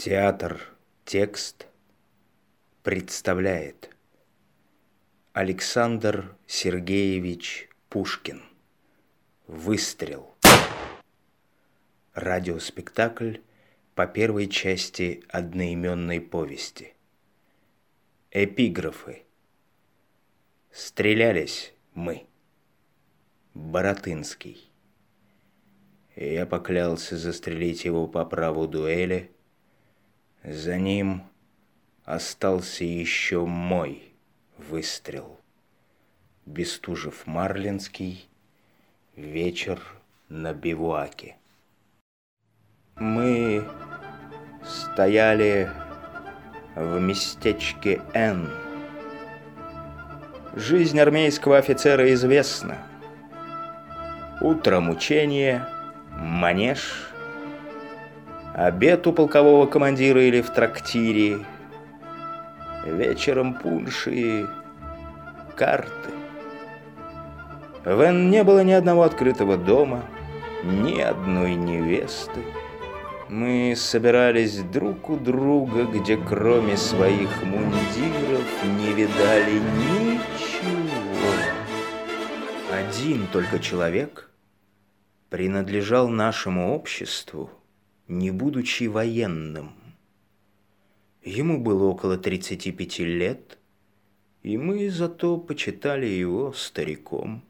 Театр «Текст» представляет Александр Сергеевич Пушкин. Выстрел. Радиоспектакль по первой части одноименной повести. Эпиграфы. Стрелялись мы. Баратынский. Я поклялся застрелить его по праву дуэли. За ним остался еще мой выстрел. Бестужев-Марлинский. Вечер на бивуаке. Мы стояли в местечке Н. Жизнь армейского офицера известна. Утром учение, манеж, обед у полкового командира или в трактире, вечером пунш и карты. В Н не было ни одного открытого дома, ни одной невесты. Мы собирались друг у друга, где кроме своих мундиров не видали ничего. Один только человек принадлежал нашему обществу, не будучи военным. Ему было около 35 лет, и мы зато почитали его стариком.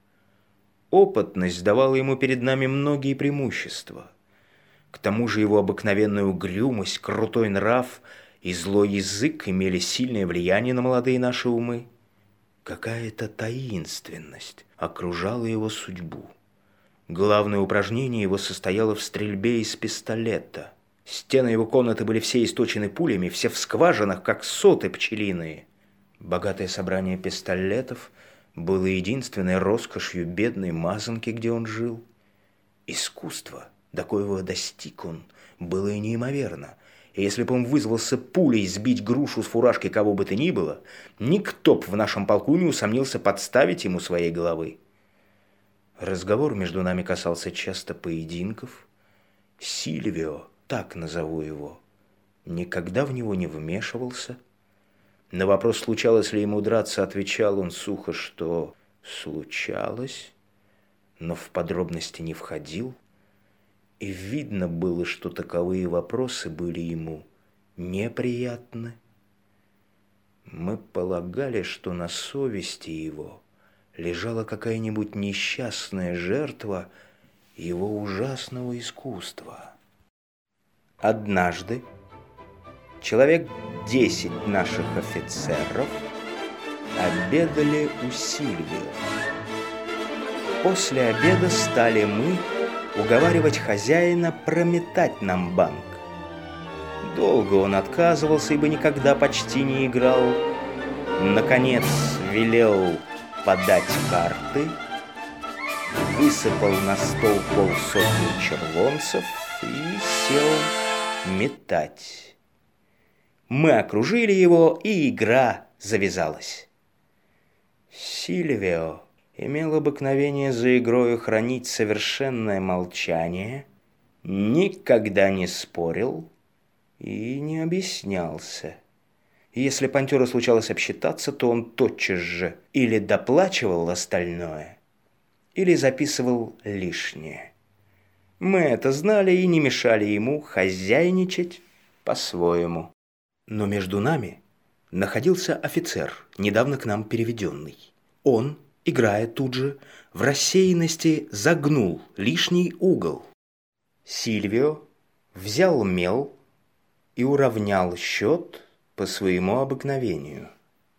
Опытность давала ему перед нами многие преимущества. К тому же его обыкновенная угрюмость, крутой нрав и злой язык имели сильное влияние на молодые наши умы. Какая-то таинственность окружала его судьбу. Главное упражнение его состояло в стрельбе из пистолета. Стены его комнаты были все источены пулями, все в скважинах, как соты пчелиные. Богатое собрание пистолетов было единственной роскошью бедной мазанки, где он жил. Искусство, до коего достиг он, было и неимоверно. И если бы он вызвался пулей сбить грушу с фуражки кого бы то ни было, никто б в нашем полку не усомнился подставить ему своей головы. Разговор между нами касался часто поединков. Сильвио, так назову его, никогда в него не вмешивался. На вопрос, случалось ли ему драться, отвечал он сухо, что случалось, но в подробности не входил. И видно было, что таковые вопросы были ему неприятны. Мы полагали, что на совести его лежала какая-нибудь несчастная жертва его ужасного искусства. Однажды человек 10 наших офицеров обедали у Сильвио. После обеда стали мы уговаривать хозяина прометать нам банк. Долго он отказывался, ибо никогда почти не играл. Наконец велел подать карты, высыпал на стол полсотни червонцев и сел метать. Мы окружили его, и игра завязалась. Сильвио имел обыкновение за игрою хранить совершенное молчание, никогда не спорил и не объяснялся. Если пантёру случалось обсчитаться, то он тотчас же или доплачивал остальное, или записывал лишнее. Мы это знали и не мешали ему хозяйничать по-своему. Но между нами находился офицер, недавно к нам переведенный. Он, играя тут же, в рассеянности загнул лишний угол. Сильвио взял мел и уравнял счет по своему обыкновению.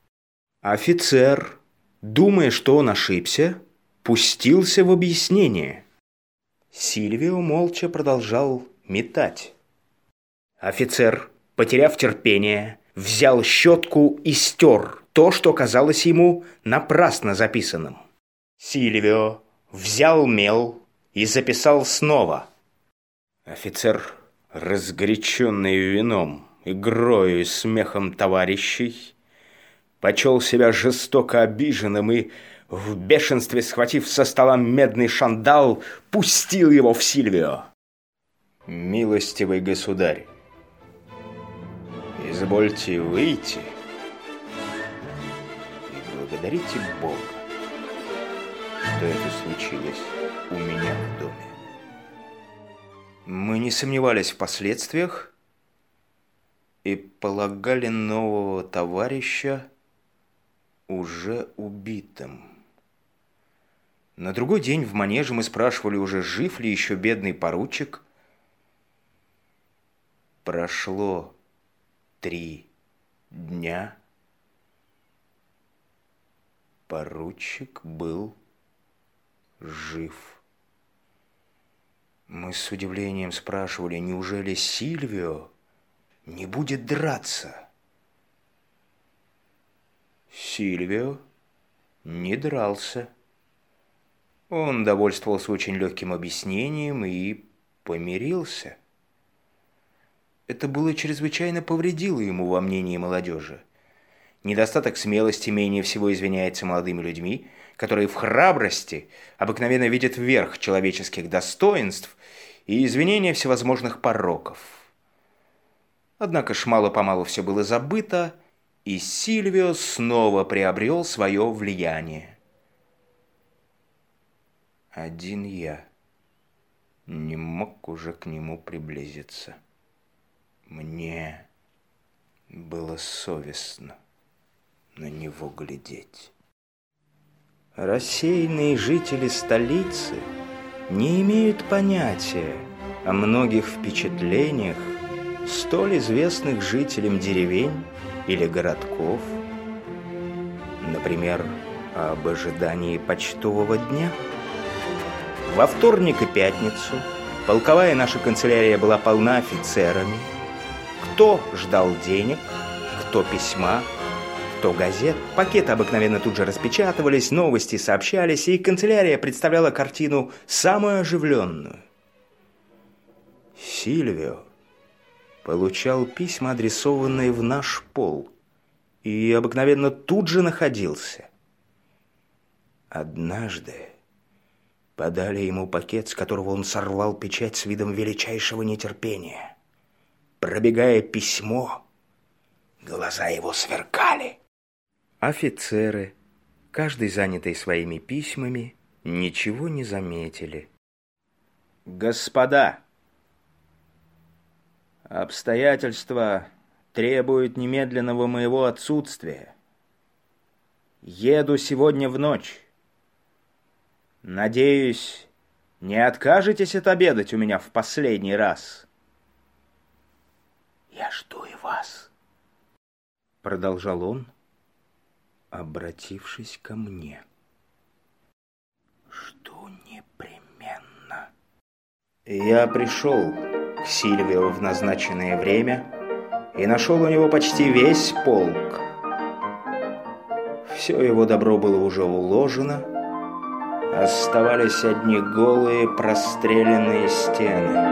Офицер, думая, что он ошибся, пустился в объяснение. Сильвио молча продолжал метать. Офицер, потеряв терпение, взял щетку и стер то, что казалось ему напрасно записанным. Сильвио взял мел и записал снова. Офицер, разгоряченный вином, игрою и смехом товарищей, почел себя жестоко обиженным и, в бешенстве схватив со стола медный шандал, пустил его в Сильвио. «Милостивый государь, Извольте выйти и благодарите Бога, что это случилось у меня в доме. Мы не сомневались в последствиях и полагали нового товарища уже убитым. На другой день в манеже мы спрашивали, уже жив ли еще бедный поручик. Прошло 3 дня. Поручик был жив. Мы с удивлением спрашивали, неужели Сильвио не будет драться? Сильвио не дрался. Он довольствовался очень легким объяснением и помирился. Это было чрезвычайно повредило ему во мнении молодежи. Недостаток смелости менее всего извиняется молодыми людьми, которые в храбрости обыкновенно видят верх человеческих достоинств и извинения всевозможных пороков. Однако ж мало-помалу все было забыто, и Сильвио снова приобрел свое влияние. Один я не мог уже к нему приблизиться. Мне было совестно на него глядеть. Рассеянные жители столицы не имеют понятия о многих впечатлениях, столь известных жителям деревень или городков. Например, об ожидании почтового дня. Во вторник и пятницу полковая наша канцелярия была полна офицерами. Кто ждал денег, кто письма, кто газет. Пакеты обыкновенно тут же распечатывались, новости сообщались, и канцелярия представляла картину самую оживленную. Сильвио получал письма, адресованные в наш полк, и обыкновенно тут же находился. Однажды подали ему пакет, с которого он сорвал печать с видом величайшего нетерпения. Пробегая письмо, глаза его сверкали. Офицеры, каждый занятый своими письмами, ничего не заметили. «Господа, обстоятельства требуют немедленного моего отсутствия. Еду сегодня в ночь. Надеюсь, не откажетесь отобедать у меня в последний раз?» «Я жду и вас», — продолжал он, обратившись ко мне. «Жду непременно». Я пришел к Сильвио в назначенное время и нашел у него почти весь полк. Все его добро было уже уложено, оставались одни голые простреленные стены.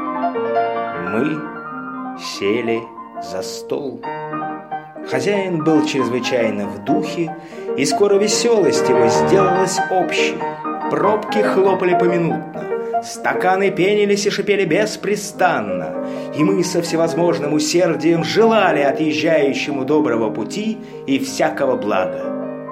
Мы сели за стол. Хозяин был чрезвычайно в духе, и скоро веселость его сделалась общей. Пробки хлопали поминутно, стаканы пенились и шипели беспрестанно, и мы со всевозможным усердием желали отъезжающему доброго пути и всякого блага.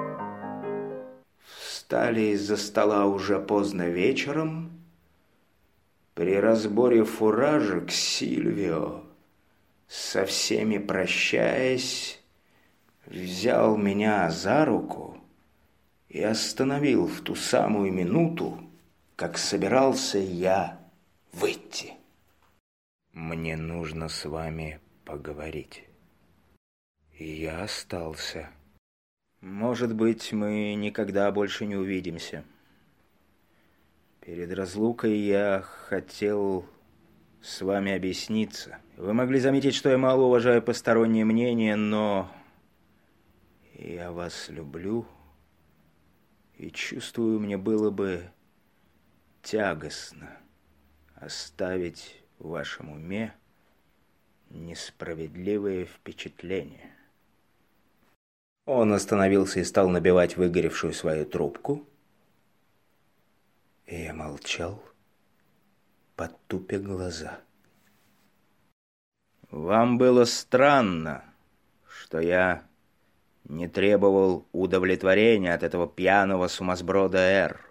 Встали из-за стола уже поздно вечером. При разборе фуражек Сильвио, со всеми прощаясь, взял меня за руку и остановил в ту самую минуту, как собирался я выйти. «Мне нужно с вами поговорить». И я остался. «Может быть, мы никогда больше не увидимся. Перед разлукой я хотел с вами объясниться. Вы могли заметить, что я мало уважаю постороннее мнение, но я вас люблю и чувствую, мне было бы тягостно оставить в вашем уме несправедливые впечатления». Он остановился и стал набивать выгоревшую свою трубку. И я молчал, потупя глаза. «Вам было странно что я не требовал удовлетворения от этого пьяного сумасброда Р.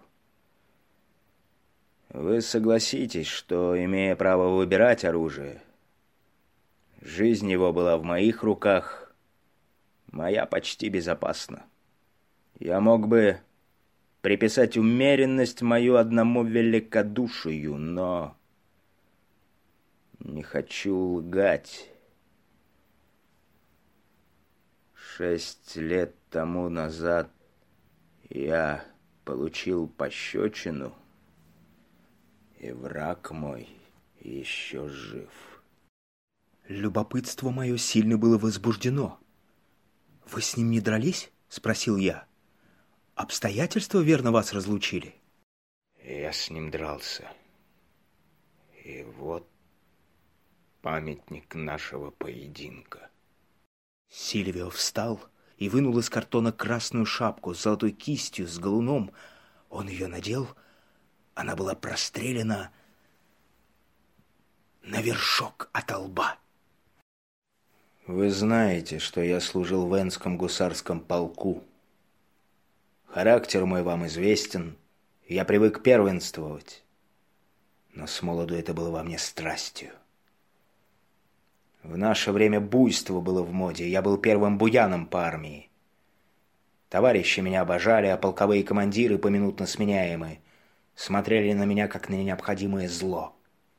Вы согласитесь, что, имея право выбирать оружие, жизнь его была в моих руках, моя почти безопасна. Я мог бы приписать умеренность мою одному великодушию, но не хочу лгать. 6 лет тому назад я получил пощечину, и враг мой еще жив. Любопытство мое сильно было возбуждено. «Вы с ним не дрались?» — спросил я. «Обстоятельства верно вас разлучили?» Я с ним дрался. И вот памятник нашего поединка. Сильвио встал и вынул из картона красную шапку с золотой кистью, с галуном. Он ее надел. Она была прострелена на вершок от лба. Вы знаете, что я служил в Энском гусарском полку. Характер мой вам известен. Я привык первенствовать. Но с молоду это было во мне страстью. В наше время буйство было в моде. Я был первым буяном по армии. Товарищи меня обожали, а полковые командиры, поминутно сменяемые, смотрели на меня как на необходимое зло.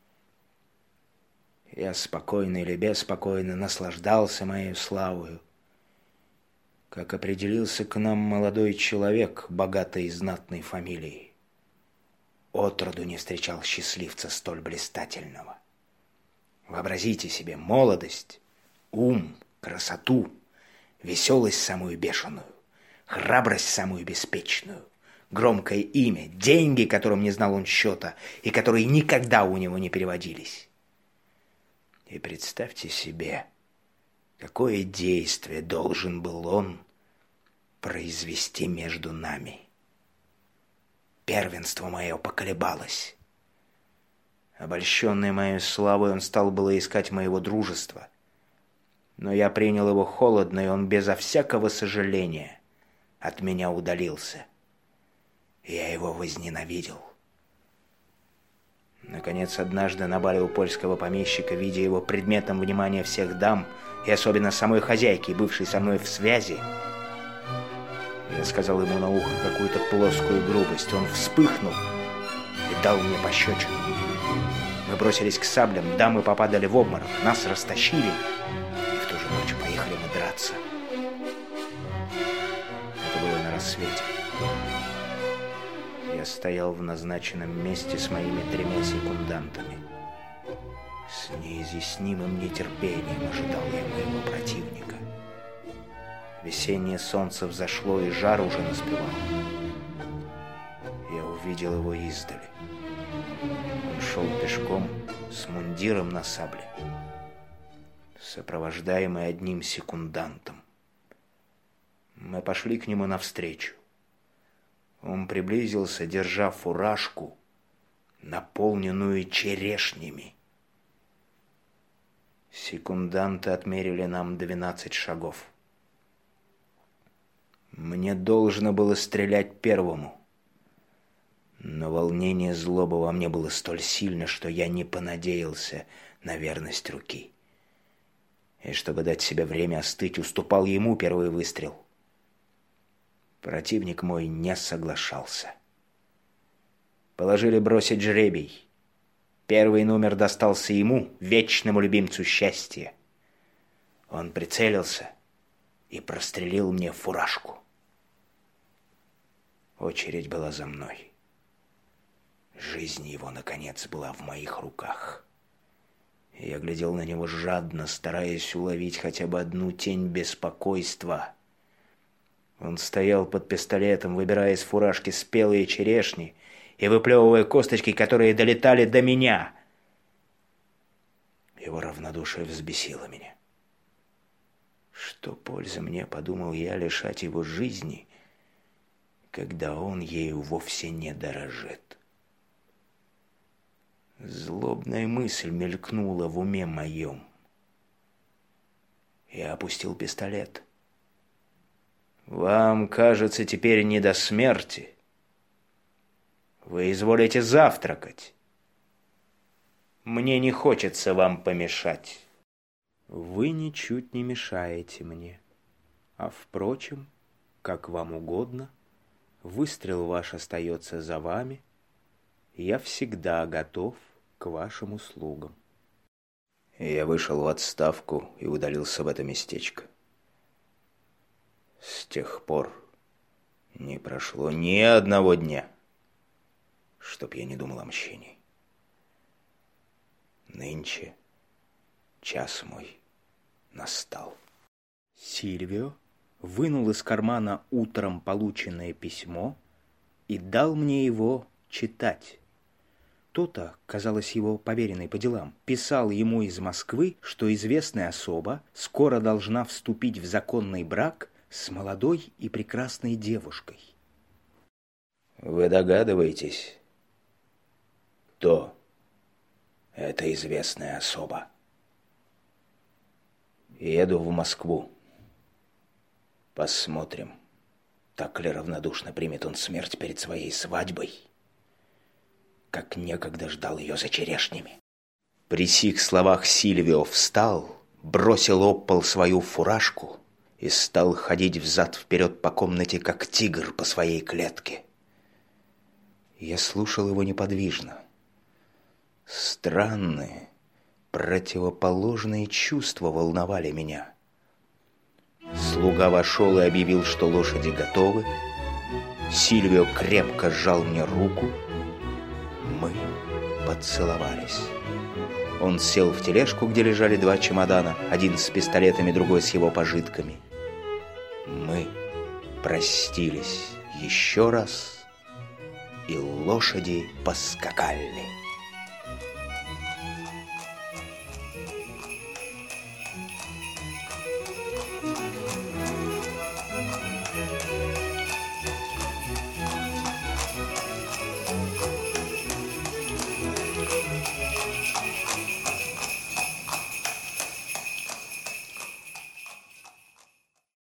Я спокойно или беспокойно наслаждался моей славою. Как определился к нам молодой человек богатой и знатной фамилии. Отроду не встречал счастливца столь блистательного. Вообразите себе молодость, ум, красоту, веселость самую бешеную, храбрость самую беспечную, громкое имя, деньги, которым не знал он счета и которые никогда у него не переводились. И представьте себе, какое действие должен был он произвести между нами. Первенство мое поколебалось. Обольщенный моей славой, он стал было искать моего дружества. Но я принял его холодно, и он безо всякого сожаления от меня удалился. Я его возненавидел. Наконец, однажды на бале у польского помещика, видя его предметом внимания всех дам, и особенно самой хозяйки, бывшей со мной в связи, я сказал ему на ухо какую-то плоскую грубость. Он вспыхнул и дал мне пощечину. Мы бросились к саблям, дамы попадали в обморок, нас растащили, и в ту же ночь поехали мы драться. Это было на рассвете. Я стоял в назначенном месте с моими 3 секундантами. С неизъяснимым нетерпением ожидал я моего противника. Весеннее солнце взошло, и жар уже наспевал. Я увидел его издали. Он шел пешком с мундиром на сабле, сопровождаемый 1 секундантом. Мы пошли к нему навстречу. Он приблизился, держа фуражку, наполненную черешнями. Секунданты отмерили нам 12 шагов. Мне должно было стрелять первому, но волнение злобы во мне было столь сильно, что я не понадеялся на верность руки. И чтобы дать себе время остыть, уступал ему первый выстрел. Противник мой не соглашался. Положили бросить жребий. Первый номер достался ему, вечному любимцу счастья. Он прицелился и прострелил мне фуражку. Очередь была за мной. Жизнь его, наконец, была в моих руках. Я глядел на него жадно, стараясь уловить хотя бы одну тень беспокойства. Он стоял под пистолетом, выбирая из фуражки спелые черешни и выплевывая косточки, которые долетали до меня. Его равнодушие взбесило меня. Что пользы мне, подумал я, лишать его жизни, когда он ею вовсе не дорожит. Злобная мысль мелькнула в уме моем. Я опустил пистолет. Вам, кажется, теперь не до смерти. Вы изволите завтракать. Мне не хочется вам помешать. Вы ничуть не мешаете мне. А впрочем, как вам угодно, выстрел ваш остается за вами. Я всегда готов к вашим услугам. Я вышел в отставку и удалился в это местечко. С тех пор не прошло ни одного дня, чтоб я не думал о мщении. Нынче час мой настал. Сильвио вынул из кармана утром полученное письмо и дал мне его читать. То-то, казалось, его поверенный по делам, писал ему из Москвы, что известная особа скоро должна вступить в законный брак с молодой и прекрасной девушкой. Вы догадываетесь, кто эта известная особа? Еду в Москву. Посмотрим, так ли равнодушно примет он смерть перед своей свадьбой, как некогда ждал ее за черешнями. При сих словах Сильвио встал, бросил об пол свою фуражку и стал ходить взад-вперед по комнате, как тигр по своей клетке. Я слушал его неподвижно. Странные, противоположные чувства волновали меня. Слуга вошел и объявил, что лошади готовы. Сильвио крепко сжал мне руку. Мы поцеловались. Он сел в тележку, где лежали два чемодана, один с пистолетами, другой с его пожитками. Мы простились еще раз, и лошади поскакали.